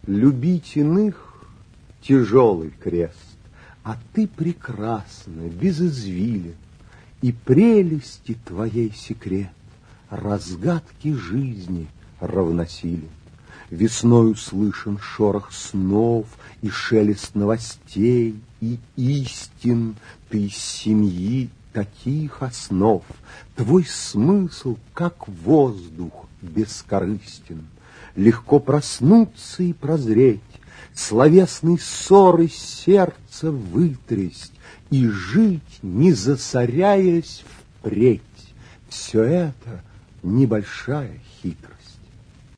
Любить иных — тяжелый крест, а ты прекрасна, без извилин, и прелести твоей секрет разгадке жизни равносилен. Весною слышен шорох снов и шелест новостей, и истин ты из семьи таких основ. Твой смысл, как воздух, бескорыстен. Легко проснуться и прозреть, словесный ссор из сердца вытрясть и жить, не засоряясь впредь. Все это небольшая хитрость.